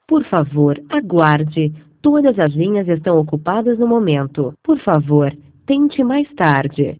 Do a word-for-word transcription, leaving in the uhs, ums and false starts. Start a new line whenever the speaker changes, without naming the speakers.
Por favor, aguarde. Todas as linhas estão ocupadas no momento. Por favor, tente mais tarde.